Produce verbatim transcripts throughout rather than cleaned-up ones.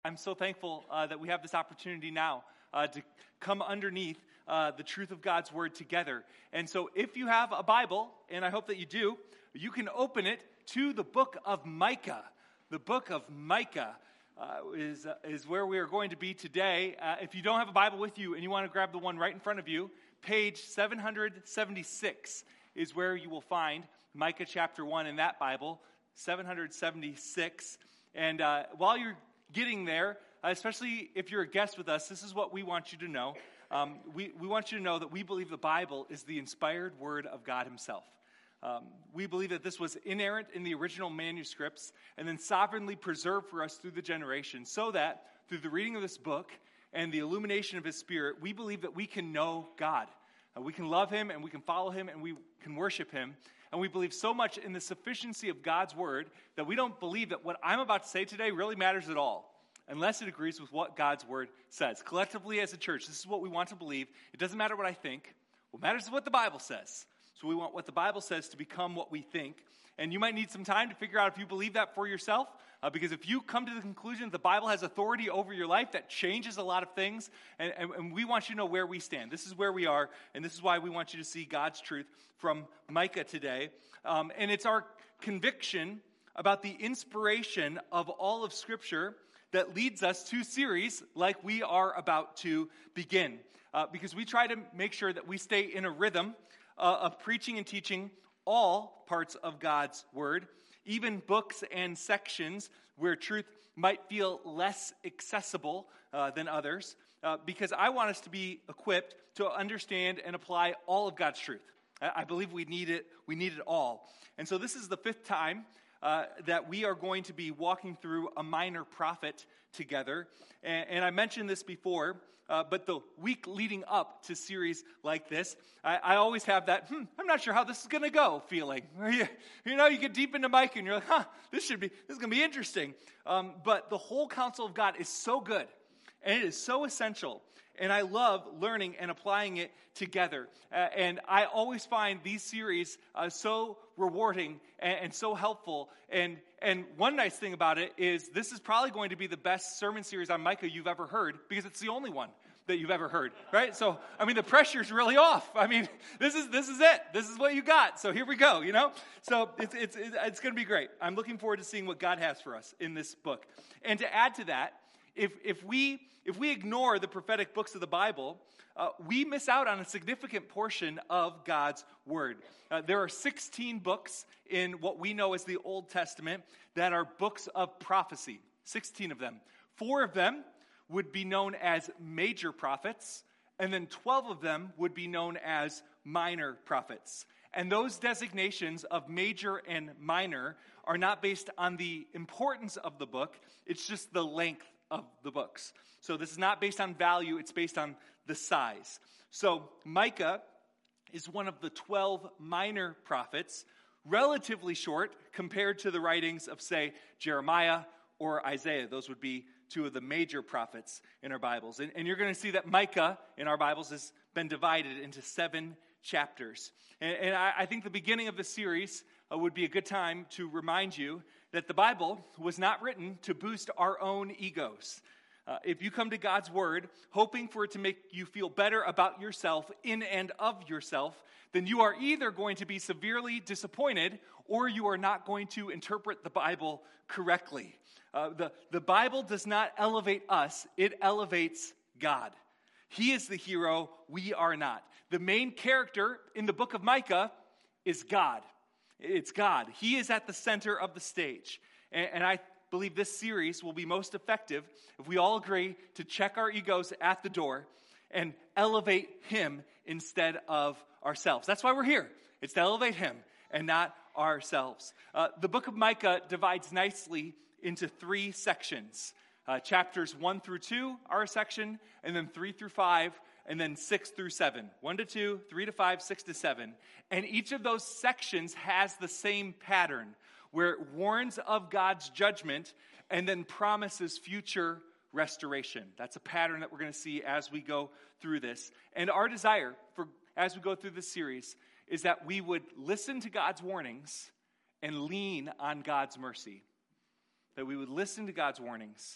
I'm so thankful uh, that we have this opportunity now uh, to come underneath uh, the truth of God's Word together. And so if you have a Bible, and I hope that you do, you can open it to the book of Micah. The book of Micah uh, is, uh, is where we are going to be today. Uh, if you don't have a Bible with you and you want to grab the one right in front of you, page seven seventy-six is where you will find Micah chapter one in that Bible, seven seventy-six. And uh, while you're getting there, uh, especially if you're a guest with us, this is what we want you to know. Um, we, we want you to know that we believe the Bible is the inspired word of God himself. Um, we believe that this was inerrant in the original manuscripts and then sovereignly preserved for us through the generations, so that through the reading of this book and the illumination of his Spirit, we believe that we can know God. Uh, we can love him and we can follow him and we can worship him. And we believe so much in the sufficiency of God's word that we don't believe that what I'm about to say today really matters at all, unless it agrees with what God's word says. Collectively as a church, this is what we want to believe. It doesn't matter what I think. What matters is what the Bible says. So we want what the Bible says to become what we think. And you might need some time to figure out if you believe that for yourself, uh, because if you come to the conclusion that the Bible has authority over your life, that changes a lot of things, and, and, and we want you to know where we stand. This is where we are, and this is why we want you to see God's truth from Micah today. Um, and it's our conviction about the inspiration of all of Scripture that leads us to series like we are about to begin, uh, because we try to make sure that we stay in a rhythm uh, of preaching and teaching all parts of God's word, even books and sections where truth might feel less accessible uh, than others, uh, because I want us to be equipped to understand and apply all of God's truth. I, I believe we need it. We need it all. And so this is the fifth time uh, that we are going to be walking through a minor prophet together. And, and I mentioned this before, Uh, but the week leading up to series like this, I, I always have that, hmm, I'm not sure how this is going to go feeling. You, you know, you get deep into Micah and you're like, huh, this should be, this is going to be interesting. Um, but the whole counsel of God is so good, and it is so essential. And I love learning and applying it together. Uh, and I always find these series uh, so rewarding and, and so helpful. And and one nice thing about it is this is probably going to be the best sermon series on Micah you've ever heard, because it's the only one that you've ever heard, right? So, I mean, the pressure's really off. I mean, this is this is it. This is what you got. So here we go, you know? So it's it's it's going to be great. I'm looking forward to seeing what God has for us in this book. And to add to that, if if we if we ignore the prophetic books of the Bible, uh, we miss out on a significant portion of God's word. Uh, there are sixteen books in what we know as the Old Testament that are books of prophecy. sixteen of them. Four of them would be known as major prophets, and then twelve of them would be known as minor prophets. And those designations of major and minor are not based on the importance of the book, it's just the length of the books. So this is not based on value, it's based on the size. So Micah is one of the twelve minor prophets, relatively short compared to the writings of, say, Jeremiah or Isaiah. Those would be two of the major prophets in our Bibles. And, and you're going to see that Micah in our Bibles has been divided into seven chapters. And, and I, I think the beginning of the series uh, would be a good time to remind you that the Bible was not written to boost our own egos. Uh, if you come to God's word hoping for it to make you feel better about yourself in and of yourself, then you are either going to be severely disappointed or you are not going to interpret the Bible correctly. Uh, the, the Bible does not elevate us, it elevates God. He is the hero, we are not. The main character in the book of Micah is God. It's God. He is at the center of the stage. And, and I believe this series will be most effective if we all agree to check our egos at the door and elevate him instead of ourselves. That's why we're here. It's to elevate him and not ourselves. Uh, the book of Micah divides nicely into three sections. Uh, chapters one through two are a section, and then three through five, and then six through seven. One to two, three to five, six to seven. And each of those sections has the same pattern, where it warns of God's judgment and then promises future restoration. That's a pattern that we're going to see as we go through this. And our desire for as we go through this series is that we would listen to God's warnings and lean on God's mercy. That we would listen to God's warnings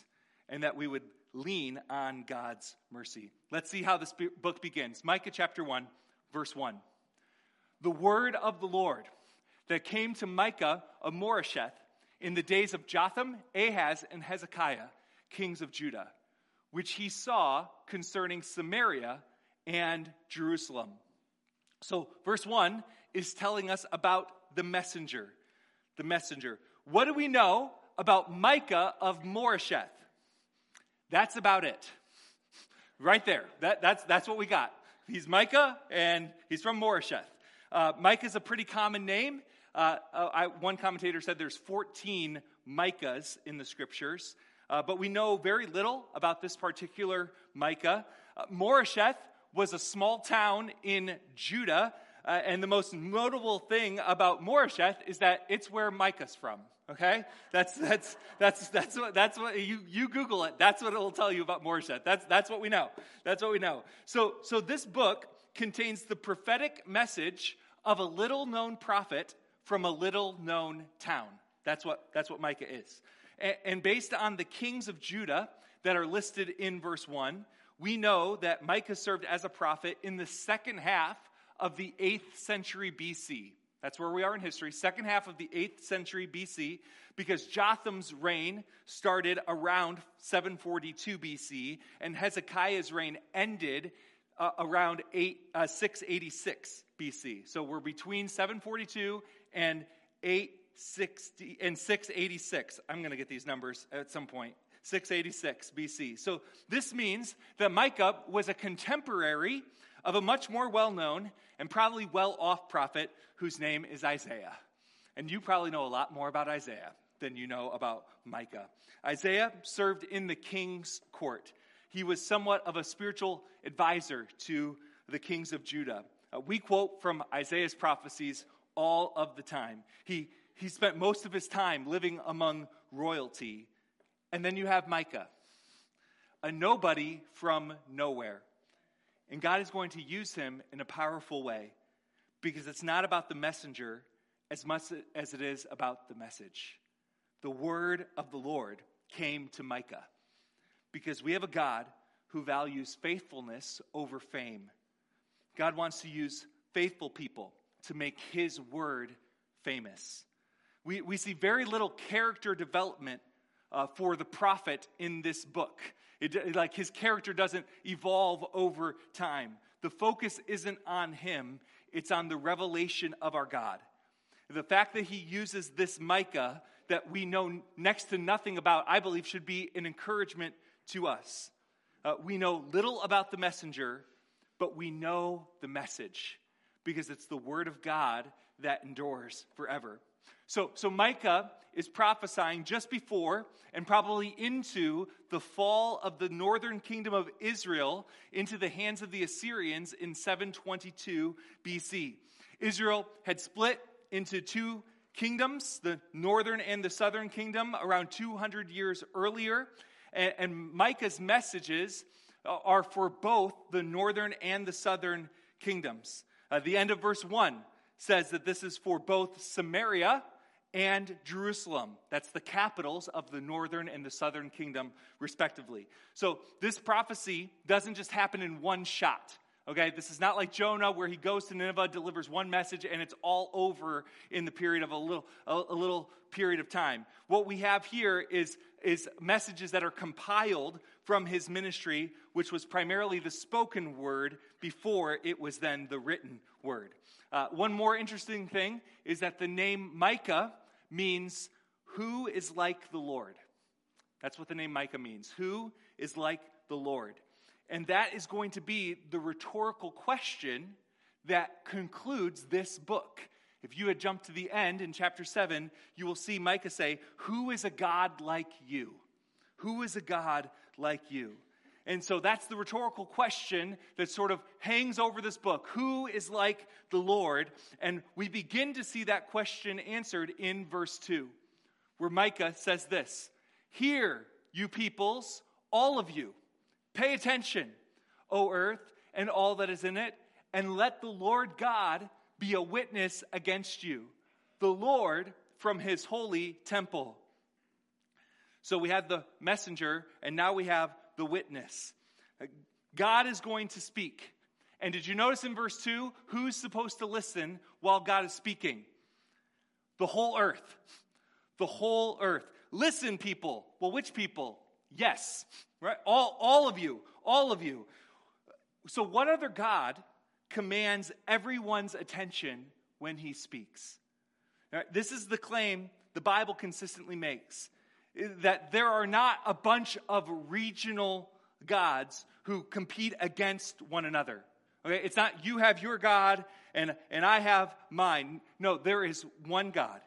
and that we would lean on God's mercy. Let's see how this book begins. Micah chapter one, verse one. The word of the Lord that came to Micah of Moresheth in the days of Jotham, Ahaz, and Hezekiah, kings of Judah, which he saw concerning Samaria and Jerusalem. So verse one is telling us about the messenger. The messenger. What do we know about Micah of Moresheth? That's about it. Right there. That, that's, that's what we got. He's Micah, and he's from Moresheth. Uh, Micah is a pretty common name. Uh, I, one commentator said there's fourteen Micahs in the scriptures, uh, but we know very little about this particular Micah. Uh, Moresheth was a small town in Judah, uh, and the most notable thing about Moresheth is that it's where Micah's from. Okay, that's that's that's that's what that's what you you Google it. That's what it will tell you about Moresheth. That's that's what we know. That's what we know. So so this book contains the prophetic message of a little known prophet from a little known town. That's what that's what Micah is. And, and based on the kings of Judah that are listed in verse one, we know that Micah served as a prophet in the second half of the eighth century B C. That's where we are in history, second half of the eighth century B C, because Jotham's reign started around seven forty-two B C, and Hezekiah's reign ended uh, around eight, uh, six eighty-six B C. So we're between seven forty-two and eight sixty and six eighty-six. I'm going to get these numbers at some point. six eighty-six B C. So this means that Micah was a contemporary of a much more well-known and probably well-off prophet whose name is Isaiah. And you probably know a lot more about Isaiah than you know about Micah. Isaiah served in the king's court. He was somewhat of a spiritual advisor to the kings of Judah. Uh, we quote from Isaiah's prophecies all of the time. He, he spent most of his time living among royalty. And then you have Micah, a nobody from nowhere. And God is going to use him in a powerful way because it's not about the messenger as much as it is about the message. The word of the Lord came to Micah because we have a God who values faithfulness over fame. God wants to use faithful people to make his word famous. We, we see very little character development uh, for the prophet in this book. It, like his character doesn't evolve over time. The focus isn't on him. It's on the revelation of our God. The fact that he uses this Micah that we know next to nothing about, I believe, should be an encouragement to us. Uh, we know little about the messenger, but we know the message because it's the word of God that endures forever. So, so Micah is prophesying just before and probably into the fall of the northern kingdom of Israel into the hands of the Assyrians in seven twenty-two B C. Israel had split into two kingdoms, the northern and the southern kingdom, around two hundred years earlier. And, and Micah's messages are for both the northern and the southern kingdoms. Uh, the end of verse one says that this is for both Samaria and Jerusalem. That's the capitals of the northern and the southern kingdom, respectively. So this prophecy doesn't just happen in one shot. Okay, this is not like Jonah where he goes to Nineveh, delivers one message, and it's all over in the period of a little a, a little period of time. What we have here is, is messages that are compiled from his ministry, which was primarily the spoken word before it was then the written word. Uh, one more interesting thing is that the name Micah means who is like the Lord. That's what the name Micah means. Who is like the Lord? And that is going to be the rhetorical question that concludes this book. If you had jumped to the end in chapter seven, you will see Micah say, who is a God like you? Who is a God like you? And so that's the rhetorical question that sort of hangs over this book. Who is like the Lord? And we begin to see that question answered in verse two, where Micah says this, hear, you peoples, all of you, pay attention, O earth, and all that is in it, and let the Lord God be a witness against you, the Lord from his holy temple. So we have the messenger, and now we have the witness. God is going to speak. And did you notice in verse two, who's supposed to listen while God is speaking? The whole earth. The whole earth. Listen, people. Well, which people? Yes. Right? All, all of you. All of you. So what other God commands everyone's attention when he speaks? Right? This is the claim the Bible consistently makes. That there are not a bunch of regional gods who compete against one another. Okay, it's not you have your God and, and I have mine. No, there is one God,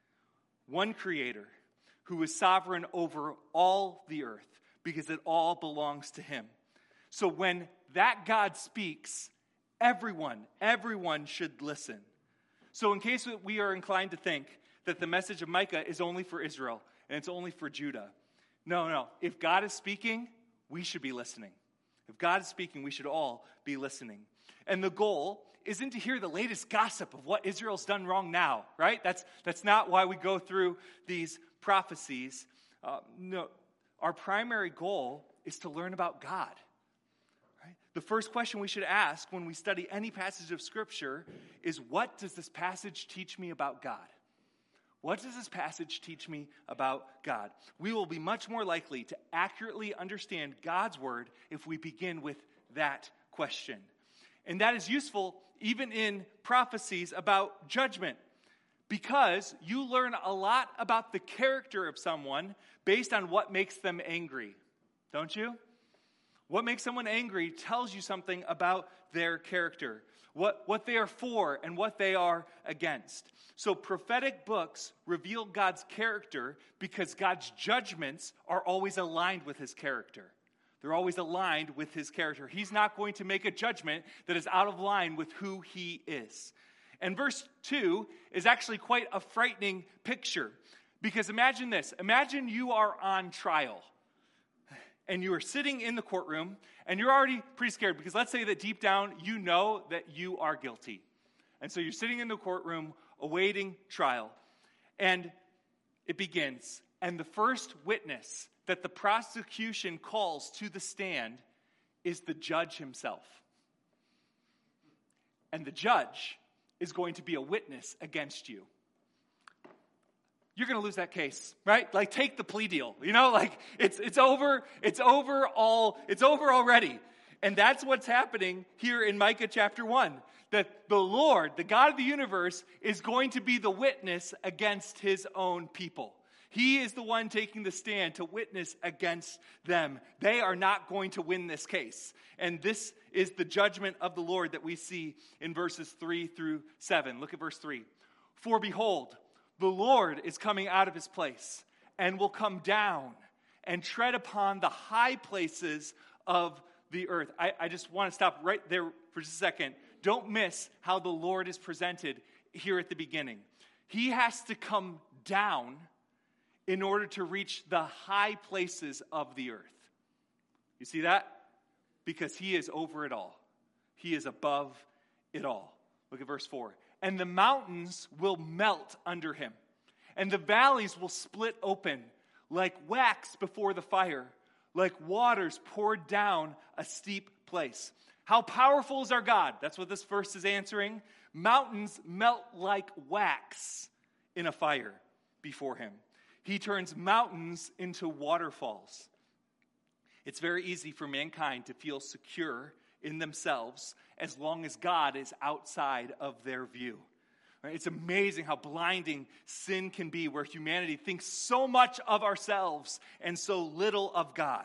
one creator who is sovereign over all the earth because it all belongs to him. So when that God speaks, everyone, everyone should listen. So in case we are inclined to think that the message of Micah is only for Israel and it's only for Judah. No, no. If God is speaking, we should be listening. If God is speaking, we should all be listening. And the goal isn't to hear the latest gossip of what Israel's done wrong now, right? That's, that's not why we go through these prophecies. Uh, no, our primary goal is to learn about God. Right? The first question we should ask when we study any passage of Scripture is, what does this passage teach me about God? What does this passage teach me about God? We will be much more likely to accurately understand God's word if we begin with that question. And that is useful even in prophecies about judgment, because you learn a lot about the character of someone based on what makes them angry, don't you? What makes someone angry tells you something about their character, what, what they are for and what they are against. So prophetic books reveal God's character because God's judgments are always aligned with his character. They're always aligned with his character. He's not going to make a judgment that is out of line with who he is. And verse two is actually quite a frightening picture. Because imagine this. Imagine you are on trial. And you are sitting in the courtroom, and you're already pretty scared. Because let's say that deep down, you know that you are guilty. And so you're sitting in the courtroom, awaiting trial. And it begins. And the first witness that the prosecution calls to the stand is the judge himself. And the judge is going to be a witness against you. You're going to lose that case, right? Like, take the plea deal. You know, like, it's it's over, it's over all, it's over already. And that's what's happening here in Micah chapter one. That the Lord, the God of the universe, is going to be the witness against his own people. He is the one taking the stand to witness against them. They are not going to win this case. And this is the judgment of the Lord that we see in verses three through seven. Look at verse three. For behold, the Lord is coming out of his place and will come down and tread upon the high places of the earth. I, I just want to stop right there for just a second. Don't miss how the Lord is presented here at the beginning. He has to come down in order to reach the high places of the earth. You see that? Because he is over it all. He is above it all. Look at verse four. And the mountains will melt under him, and the valleys will split open like wax before the fire, like waters poured down a steep place. How powerful is our God? That's what this verse is answering. Mountains melt like wax in a fire before him. He turns mountains into waterfalls. It's very easy for mankind to feel secure in themselves as long as God is outside of their view. Right? It's amazing how blinding sin can be, where humanity thinks so much of ourselves and so little of God.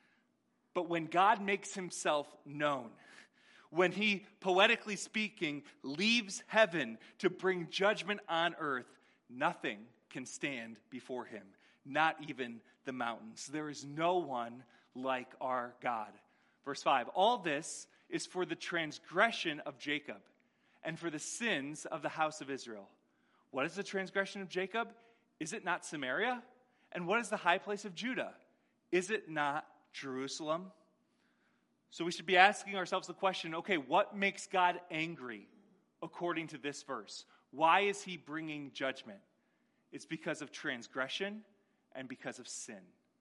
But when God makes himself known, when he, poetically speaking, leaves heaven to bring judgment on earth, nothing can stand before him, not even the mountains. There is no one like our God. Verse five, all this is for the transgression of Jacob and for the sins of the house of Israel. What is the transgression of Jacob? Is it not Samaria? And what is the high place of Judah? Is it not Jerusalem? So we should be asking ourselves the question, okay, what makes God angry according to this verse? Why is he bringing judgment? It's because of transgression and because of sin.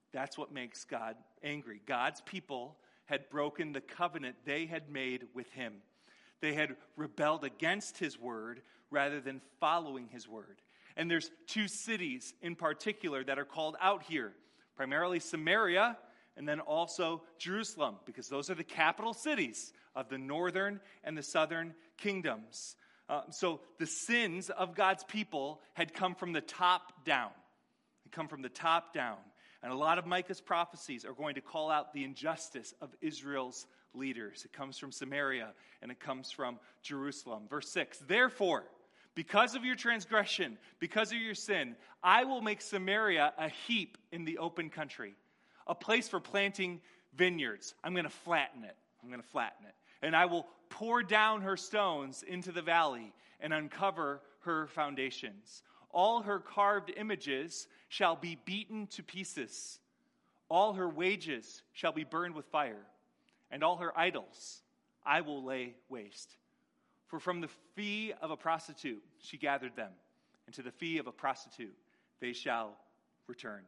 That's what makes God angry. God's people had broken the covenant they had made with him. They had rebelled against his word rather than following his word. And there's two cities in particular that are called out here, primarily Samaria and then also Jerusalem, because those are the capital cities of the northern and the southern kingdoms. Uh, so the sins of God's people had come from the top down. They come from the top down. And a lot of Micah's prophecies are going to call out the injustice of Israel's leaders. It comes from Samaria and it comes from Jerusalem. Verse six, therefore, because of your transgression, because of your sin, I will make Samaria a heap in the open country, a place for planting vineyards. I'm going to flatten it. I'm going to flatten it. And I will pour down her stones into the valley and uncover her foundations. All her carved images shall be beaten to pieces. All her wages shall be burned with fire. And all her idols I will lay waste. For from the fee of a prostitute she gathered them, and to the fee of a prostitute they shall return.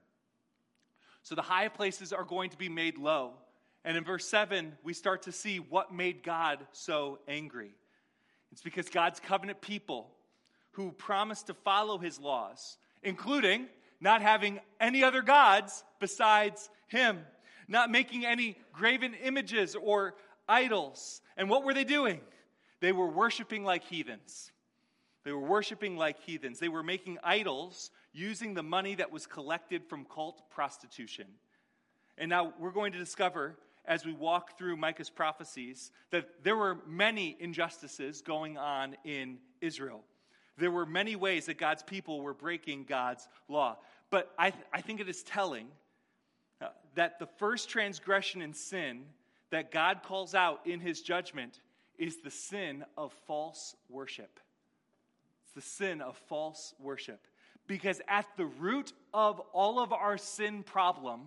So the high places are going to be made low. And in verse seven, we start to see what made God so angry. It's because God's covenant people who promised to follow his laws, including not having any other gods besides him, not making any graven images or idols. And what were they doing? They were worshiping like heathens. They were worshiping like heathens. They were making idols using the money that was collected from cult prostitution. And now we're going to discover, as we walk through Micah's prophecies, that there were many injustices going on in Israel. There were many ways that God's people were breaking God's law. But I, th- I think it is telling uh, that the first transgression and sin that God calls out in his judgment is the sin of false worship. It's the sin of false worship. Because at the root of all of our sin problems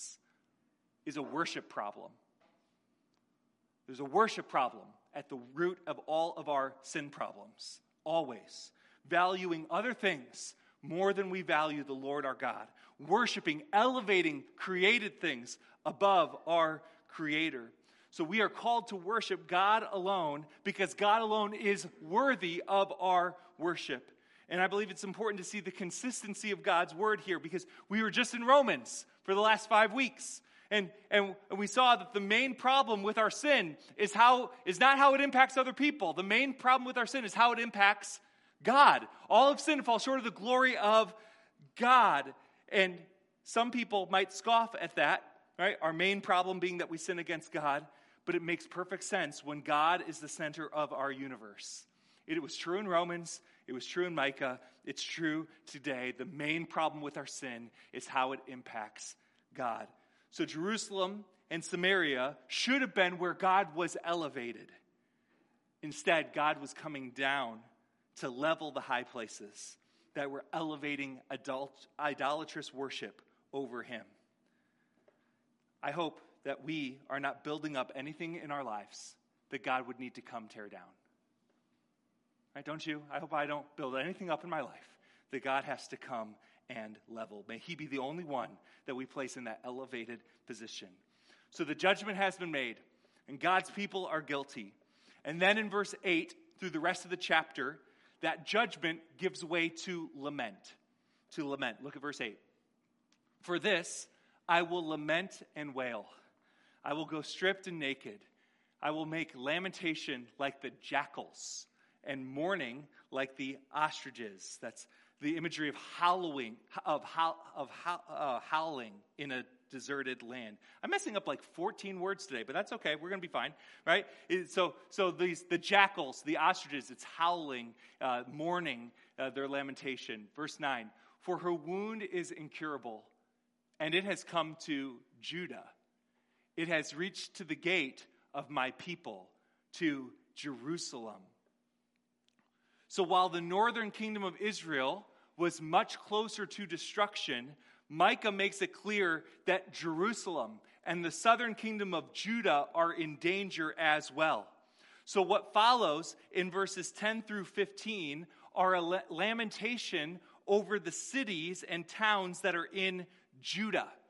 is a worship problem. There's a worship problem at the root of all of our sin problems. Always. Valuing other things more than we value the Lord our God. Worshiping, elevating created things above our Creator. So we are called to worship God alone because God alone is worthy of our worship. And I believe it's important to see the consistency of God's word here because we were just in Romans for the last five weeks. And, and we saw that the main problem with our sin is how is not how it impacts other people. The main problem with our sin is how it impacts God. All of sin falls short of the glory of God. And some people might scoff at that, right? Our main problem being that we sin against God. But it makes perfect sense when God is the center of our universe. It was true in Romans. It was true in Micah. It's true today. The main problem with our sin is how it impacts God. So Jerusalem and Samaria should have been where God was elevated. Instead, God was coming down to level the high places that were elevating adult, idolatrous worship over him. I hope that we are not building up anything in our lives that God would need to come tear down. Right, don't you? I hope I don't build anything up in my life that God has to come and level. May he be the only one that we place in that elevated position. So the judgment has been made, and God's people are guilty. And then in verse eight, through the rest of the chapter, that judgment gives way to lament. To lament. Look at verse eight. For this I will lament and wail. I will go stripped and naked. I will make lamentation like the jackals and mourning like the ostriches. That's the imagery of howling, of, how, of how, uh, howling in a deserted land. I'm messing up like fourteen words today, but that's okay. We're going to be fine, right? It, so, so these the jackals, the ostriches, it's howling, uh, mourning uh, their lamentation. Verse nine, for her wound is incurable, and it has come to Judah. It has reached to the gate of my people, to Jerusalem. So while the northern kingdom of Israel was much closer to destruction, Micah makes it clear that Jerusalem and the southern kingdom of Judah are in danger as well. So what follows in verses ten through fifteen are a lamentation over the cities and towns that are in Judah,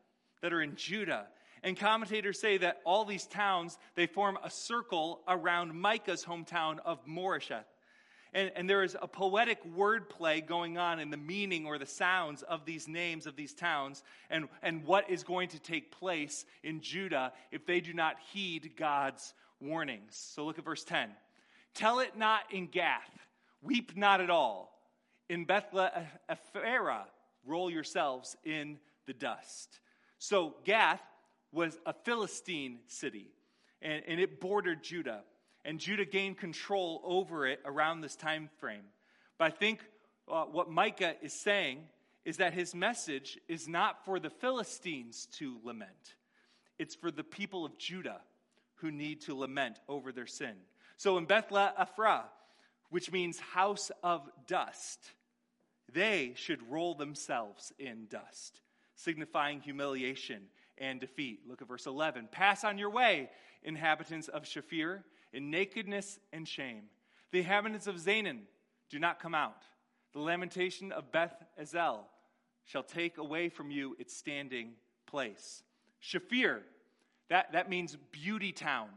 that are in Judah. And commentators say that all these towns, they form a circle around Micah's hometown of Moresheth. And, and there is a poetic wordplay going on in the meaning or the sounds of these names of these towns and, and what is going to take place in Judah if they do not heed God's warnings. So look at verse ten. Tell it not in Gath, weep not at all. In Beth-lephera, roll yourselves in the dust. So Gath was a Philistine city, and, and it bordered Judah. And Judah gained control over it around this time frame. But I think uh, what Micah is saying is that his message is not for the Philistines to lament. It's for the people of Judah who need to lament over their sin. So in Beth-lephera, which means house of dust, they should roll themselves in dust, signifying humiliation and defeat. Look at verse eleven. Pass on your way, inhabitants of Shaphir, in nakedness and shame. The inhabitants of Zanan do not come out. The lamentation of Beth Ezel shall take away from you its standing place. Shaphir, that, that means beauty town.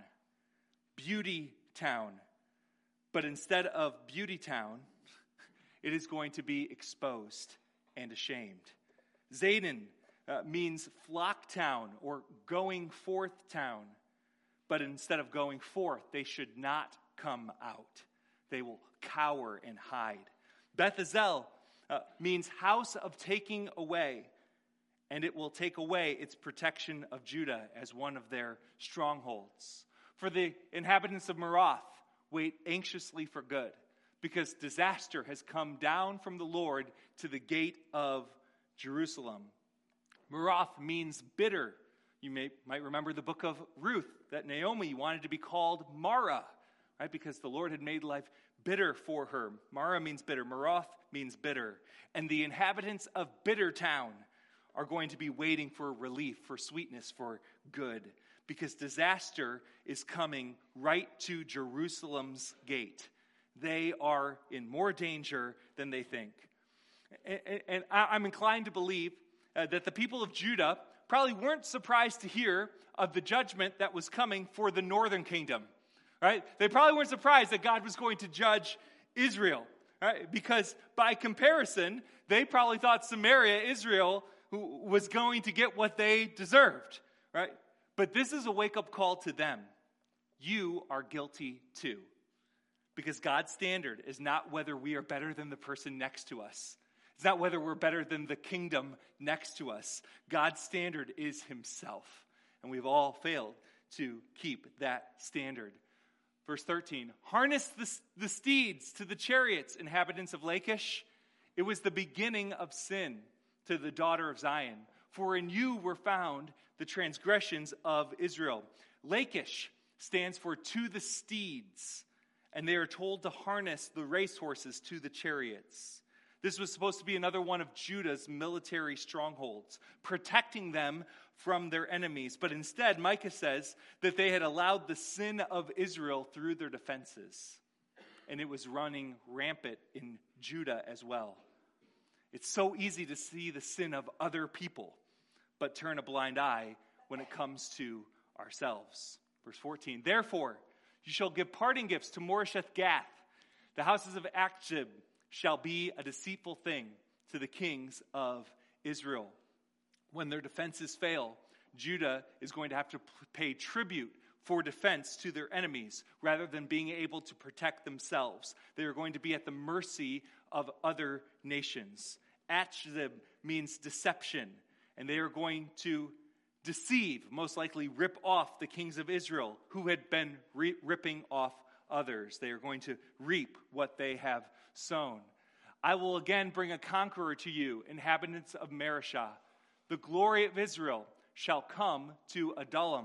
Beauty town. But instead of beauty town, it is going to be exposed and ashamed. Zanan uh, means flock town or going forth town. But instead of going forth, they should not come out. They will cower and hide. Beth Ezel uh, means house of taking away, and it will take away its protection of Judah as one of their strongholds. For the inhabitants of Maroth, wait anxiously for good, because disaster has come down from the Lord to the gate of Jerusalem. Maroth means bitter. You may, might remember the book of Ruth, that Naomi wanted to be called Mara, right? Because the Lord had made life bitter for her. Mara means bitter. Maroth means bitter. And the inhabitants of Bitter Town are going to be waiting for relief, for sweetness, for good. Because disaster is coming right to Jerusalem's gate. They are in more danger than they think. And, and I'm inclined to believe uh, that the people of Judah probably weren't surprised to hear of the judgment that was coming for the northern kingdom, right? They probably weren't surprised that God was going to judge Israel, right? Because by comparison, they probably thought Samaria, Israel, was going to get what they deserved, right? But this is a wake-up call to them. You are guilty too. Because God's standard is not whether we are better than the person next to us. It's not whether we're better than the kingdom next to us. God's standard is himself. And we've all failed to keep that standard. Verse thirteen, harness the, the steeds to the chariots, inhabitants of Lachish. It was the beginning of sin to the daughter of Zion. For in you were found the transgressions of Israel. Lachish stands for to the steeds. And they are told to harness the racehorses to the chariots. This was supposed to be another one of Judah's military strongholds, protecting them from their enemies. But instead, Micah says that they had allowed the sin of Israel through their defenses. And it was running rampant in Judah as well. It's so easy to see the sin of other people, but turn a blind eye when it comes to ourselves. Verse fourteen, therefore, you shall give parting gifts to Moresheth Gath. The houses of Achzib shall be a deceitful thing to the kings of Israel. When their defenses fail, Judah is going to have to pay tribute for defense to their enemies rather than being able to protect themselves. They are going to be at the mercy of other nations. Achzib means deception, and they are going to deceive, most likely rip off the kings of Israel who had been re- ripping off others. They are going to reap what they have sown. I will again bring a conqueror to you, inhabitants of Mareshah. The glory of Israel shall come to Adullam.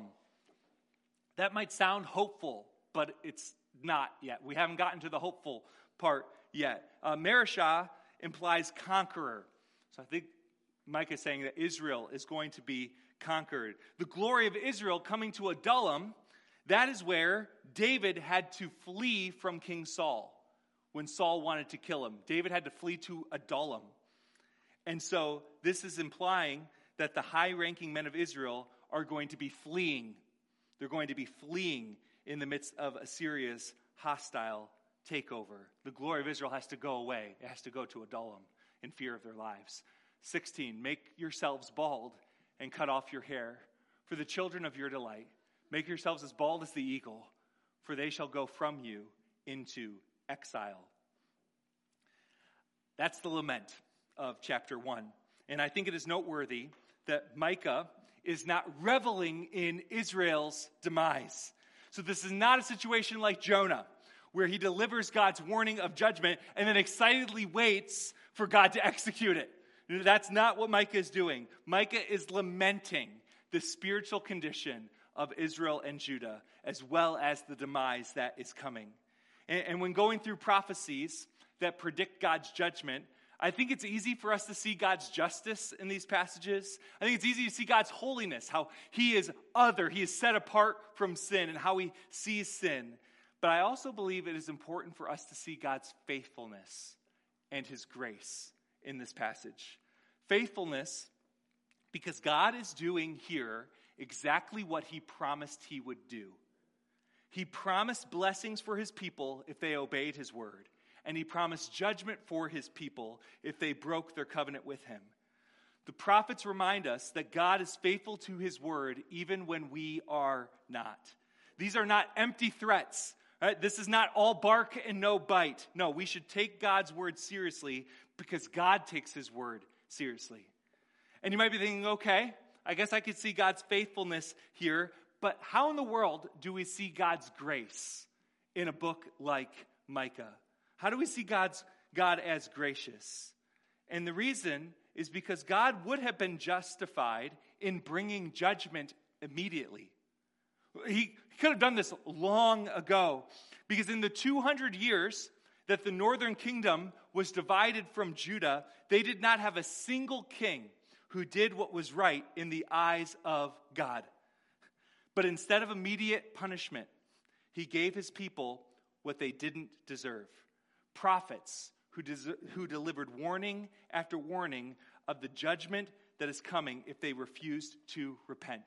That might sound hopeful, but it's not yet. We haven't gotten to the hopeful part yet. Uh, Mareshah implies conqueror. So I think Micah is saying that Israel is going to be conquered. The glory of Israel coming to Adullam, that is where David had to flee from King Saul when Saul wanted to kill him. David had to flee to Adullam. And so this is implying that the high-ranking men of Israel are going to be fleeing. They're going to be fleeing in the midst of Assyria's hostile takeover. The glory of Israel has to go away. It has to go to Adullam in fear of their lives. sixteen, make yourselves bald and cut off your hair for the children of your delight. Make yourselves as bald as the eagle, for they shall go from you into exile. That's the lament of chapter one. And I think it is noteworthy that Micah is not reveling in Israel's demise. So this is not a situation like Jonah, where he delivers God's warning of judgment and then excitedly waits for God to execute it. That's not what Micah is doing. Micah is lamenting the spiritual condition of Israel and Judah, as well as the demise that is coming. And, and when going through prophecies that predict God's judgment, I think it's easy for us to see God's justice in these passages. I think it's easy to see God's holiness, how he is other, he is set apart from sin, and how he sees sin. But I also believe it is important for us to see God's faithfulness and his grace in this passage. Faithfulness, because God is doing here exactly what he promised he would do. He promised blessings for his people if they obeyed his word. And he promised judgment for his people if they broke their covenant with him. The prophets remind us that God is faithful to his word even when we are not. These are not empty threats. Right? This is not all bark and no bite. No, we should take God's word seriously because God takes his word seriously. And you might be thinking, okay, I guess I could see God's faithfulness here, but how in the world do we see God's grace in a book like Micah? How do we see God's God as gracious? And the reason is because God would have been justified in bringing judgment immediately. He could have done this long ago, because in the two hundred years that the northern kingdom was divided from Judah, they did not have a single king who did what was right in the eyes of God. But instead of immediate punishment, he gave his people what they didn't deserve. Prophets who, des- who delivered warning after warning of the judgment that is coming if they refused to repent.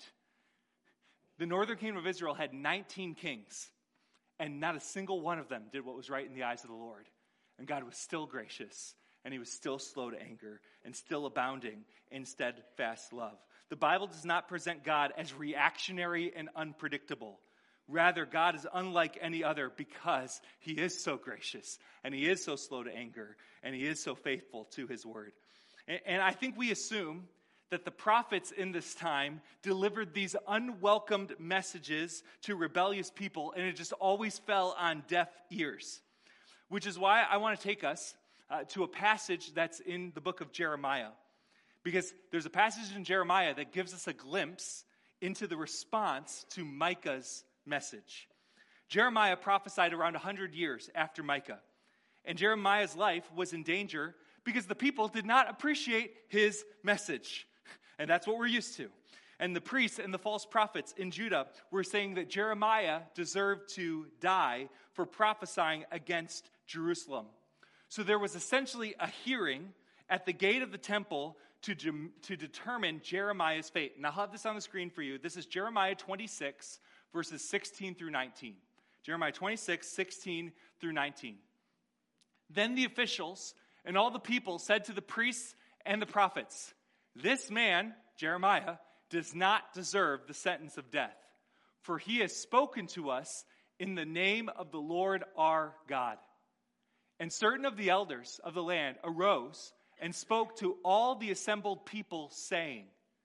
The northern kingdom of Israel had nineteen kings, and not a single one of them did what was right in the eyes of the Lord. And God was still gracious, and he was still slow to anger, and still abounding in steadfast love. The Bible does not present God as reactionary and unpredictable. Rather, God is unlike any other because he is so gracious, and he is so slow to anger, and he is so faithful to his word. And, and I think we assume that the prophets in this time delivered these unwelcomed messages to rebellious people, and it just always fell on deaf ears. Which is why I want to take us uh, to a passage that's in the book of Jeremiah. Because there's a passage in Jeremiah that gives us a glimpse into the response to Micah's message. Jeremiah prophesied around one hundred years after Micah. And Jeremiah's life was in danger because the people did not appreciate his message. And that's what we're used to. And the priests and the false prophets in Judah were saying that Jeremiah deserved to die for prophesying against Jerusalem. So there was essentially a hearing at the gate of the temple to, de- to determine Jeremiah's fate. And I'll have this on the screen for you. This is Jeremiah twenty-six, verses sixteen through nineteen. Jeremiah twenty-six, sixteen through nineteen. Then the officials and all the people said to the priests and the prophets, "This man, Jeremiah, does not deserve the sentence of death, for he has spoken to us in the name of the Lord our God." And certain of the elders of the land arose and spoke to all the assembled people, saying,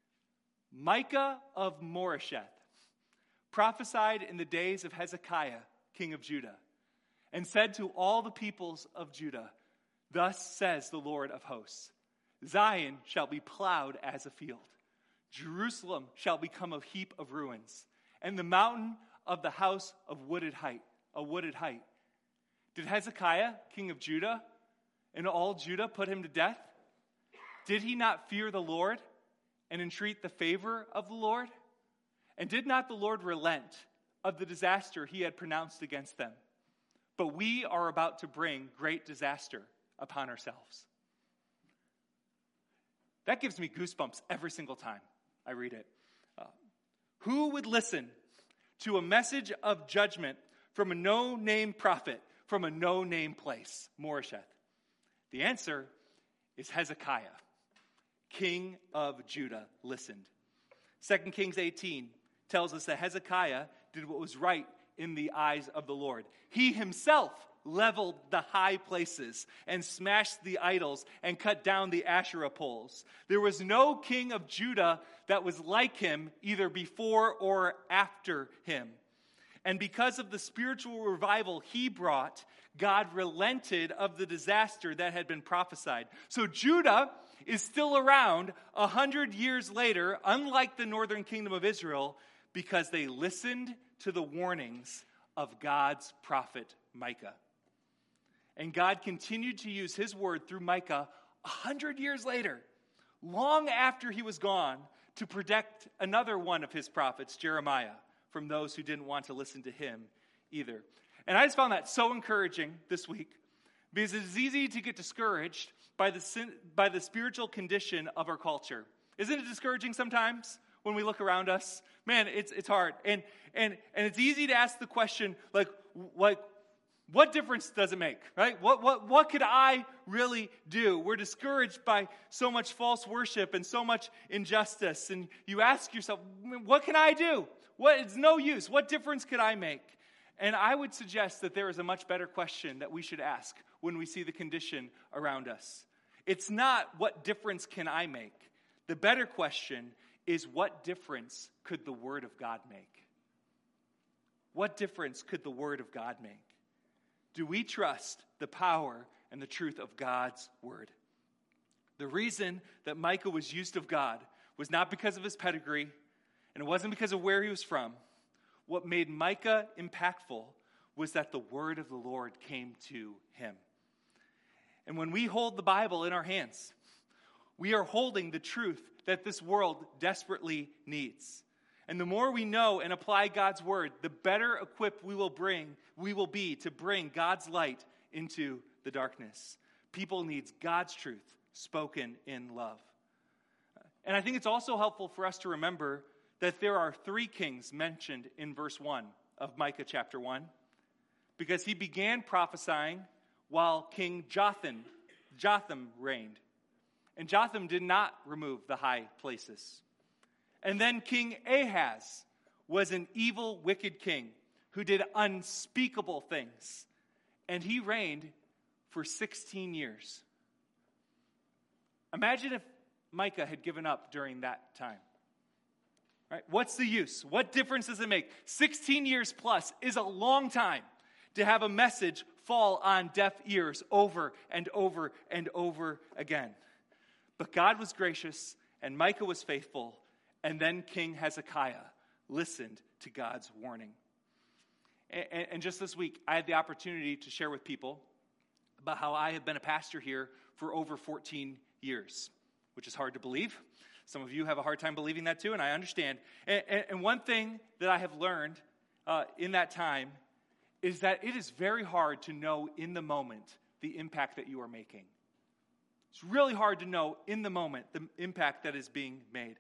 "Micah of Moresheth prophesied in the days of Hezekiah, king of Judah, and said to all the peoples of Judah, 'Thus says the Lord of hosts, Zion shall be plowed as a field. Jerusalem shall become a heap of ruins, and the mountain of the house of wooded height, a wooded height.' Did Hezekiah, king of Judah, and all Judah put him to death? Did he not fear the Lord and entreat the favor of the Lord? And did not the Lord relent of the disaster he had pronounced against them? But we are about to bring great disaster upon ourselves." That gives me goosebumps every single time I read it. Uh, who would listen to a message of judgment from a no-name prophet from a no-name place, Moresheth? The answer is Hezekiah, king of Judah, listened. Second Kings eighteen tells us that Hezekiah did what was right in the eyes of the Lord. He himself leveled the high places and smashed the idols and cut down the Asherah poles. There was no king of Judah that was like him, either before or after him. And because of the spiritual revival he brought, God relented of the disaster that had been prophesied. So Judah is still around a hundred years later, unlike the northern kingdom of Israel, because they listened to the warnings of God's prophet Micah. And God continued to use his word through Micah a hundred years later, long after he was gone, to protect another one of his prophets, Jeremiah, from those who didn't want to listen to him either. And I just found that so encouraging this week, because it is easy to get discouraged by the sin, by the spiritual condition of our culture. Isn't it discouraging sometimes when we look around us? Man, it's it's hard. And and and it's easy to ask the question, like, like what difference does it make, right? What what what could I really do? We're discouraged by so much false worship and so much injustice. And you ask yourself, what can I do? What, it's no use. What difference could I make? And I would suggest that there is a much better question that we should ask when we see the condition around us. It's not, what difference can I make? The better question is, what difference could the Word of God make? What difference could the Word of God make? Do we trust the power and the truth of God's Word? The reason that Micah was used of God was not because of his pedigree, and it wasn't because of where he was from. What made Micah impactful was that the word of the Lord came to him. And when we hold the Bible in our hands, we are holding the truth that this world desperately needs. And the more we know and apply God's word, the better equipped we will bring, we will be to bring God's light into the darkness. People need God's truth spoken in love. And I think it's also helpful for us to remember that there are three kings mentioned in verse one of Micah chapter one, because he began prophesying while King Jotham, Jotham reigned. And Jotham did not remove the high places. And then King Ahaz was an evil, wicked king who did unspeakable things. And he reigned for sixteen years. Imagine if Micah had given up during that time. Right? What's the use? What difference does it make? sixteen years plus is a long time to have a message fall on deaf ears over and over and over again. But God was gracious, and Micah was faithful, and then King Hezekiah listened to God's warning. And, and just this week, I had the opportunity to share with people about how I have been a pastor here for over fourteen years, which is hard to believe. Some of you have a hard time believing that too, and I understand. And, and, and one thing that I have learned uh, in that time is that it is very hard to know in the moment the impact that you are making. It's really hard to know in the moment the impact that is being made.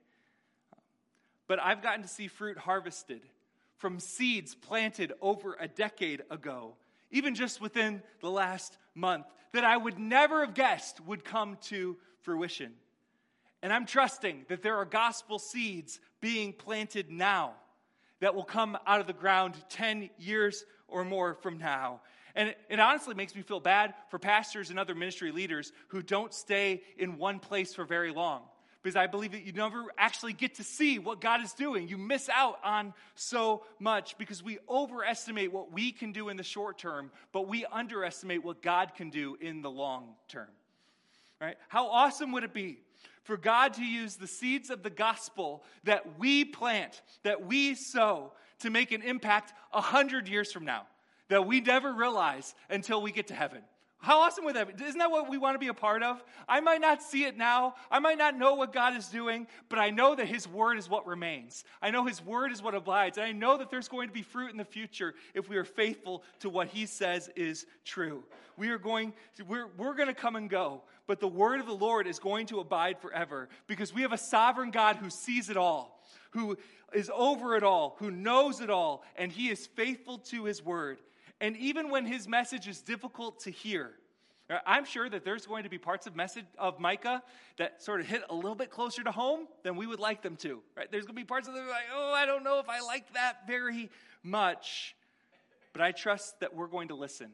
But I've gotten to see fruit harvested from seeds planted over a decade ago, even just within the last month, that I would never have guessed would come to fruition. And I'm trusting that there are gospel seeds being planted now that will come out of the ground ten years or more from now. And it, it honestly makes me feel bad for pastors and other ministry leaders who don't stay in one place for very long, because I believe that you never actually get to see what God is doing. You miss out on so much because we overestimate what we can do in the short term, but we underestimate what God can do in the long term. Right? How awesome would it be for God to use the seeds of the gospel that we plant, that we sow, to make an impact a hundred years from now, that we never realize until we get to heaven? How awesome would that be? Isn't that what we want to be a part of? I might not see it now. I might not know what God is doing, but I know that his word is what remains. I know his word is what abides. And I know that there's going to be fruit in the future if we are faithful to what he says is true. We are going to, we're, we're going to come and go, but the word of the Lord is going to abide forever because we have a sovereign God who sees it all, who is over it all, who knows it all, and he is faithful to his word. And even when his message is difficult to hear, I'm sure that there's going to be parts of message of Micah that sort of hit a little bit closer to home than we would like them to. Right? There's going to be parts of them like, oh, I don't know if I like that very much. But I trust that we're going to listen.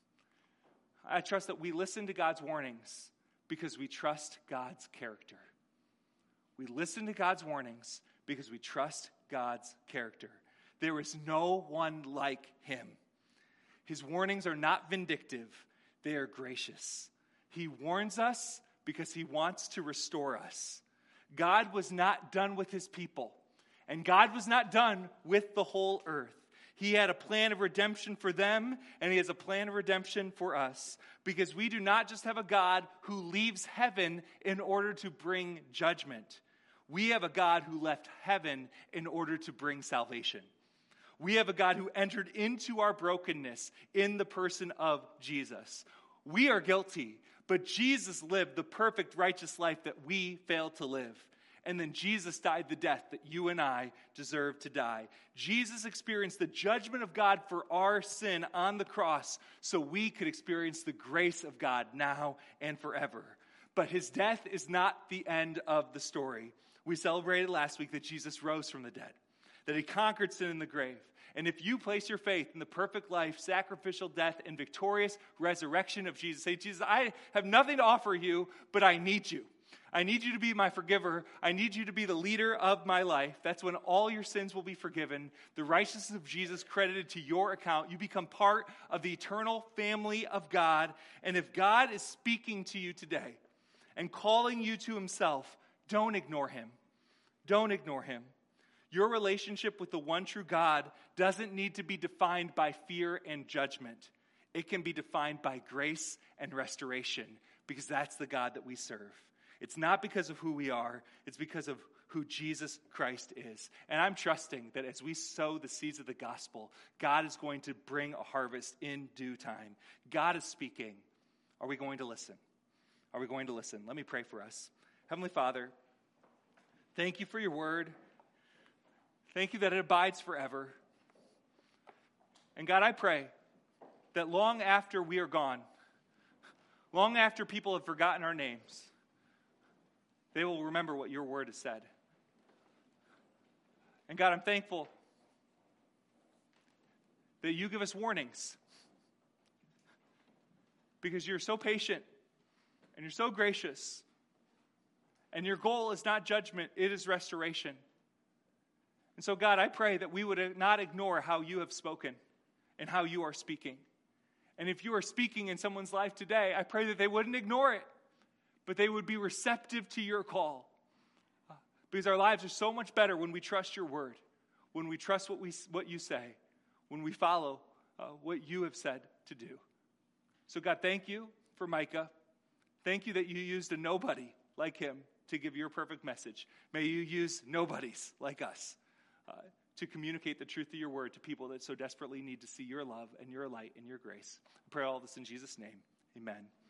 I trust that we listen to God's warnings because we trust God's character. We listen to God's warnings because we trust God's character. There is no one like him. His warnings are not vindictive. They are gracious. He warns us because he wants to restore us. God was not done with his people, and God was not done with the whole earth. He had a plan of redemption for them, and he has a plan of redemption for us, because we do not just have a God who leaves heaven in order to bring judgment. We have a God who left heaven in order to bring salvation. We have a God who entered into our brokenness in the person of Jesus. We are guilty, but Jesus lived the perfect righteous life that we failed to live. And then Jesus died the death that you and I deserve to die. Jesus experienced the judgment of God for our sin on the cross so we could experience the grace of God now and forever. But his death is not the end of the story. We celebrated last week that Jesus rose from the dead, that he conquered sin in the grave. And if you place your faith in the perfect life, sacrificial death, and victorious resurrection of Jesus, say, Jesus, I have nothing to offer you, but I need you. I need you to be my forgiver. I need you to be the leader of my life. That's when all your sins will be forgiven. The righteousness of Jesus credited to your account. You become part of the eternal family of God. And if God is speaking to you today and calling you to himself, don't ignore him. Don't ignore him. Your relationship with the one true God doesn't need to be defined by fear and judgment. It can be defined by grace and restoration, because that's the God that we serve. It's not because of who we are. It's because of who Jesus Christ is. And I'm trusting that as we sow the seeds of the gospel, God is going to bring a harvest in due time. God is speaking. Are we going to listen? Are we going to listen? Let me pray for us. Heavenly Father, thank you for your word. Thank you that it abides forever. And God, I pray that long after we are gone, long after people have forgotten our names, they will remember what your word has said. And God, I'm thankful that you give us warnings, because you're so patient and you're so gracious. And your goal is not judgment, it is restoration. And so, God, I pray that we would not ignore how you have spoken and how you are speaking. And if you are speaking in someone's life today, I pray that they wouldn't ignore it, but they would be receptive to your call. Because our lives are so much better when we trust your word, when we trust what we what you say, when we follow uh, what you have said to do. So, God, thank you for Micah. Thank you that you used a nobody like him to give your perfect message. May you use nobodies like us Uh, to communicate the truth of your word to people that so desperately need to see your love and your light and your grace. I pray all this in Jesus' name. Amen.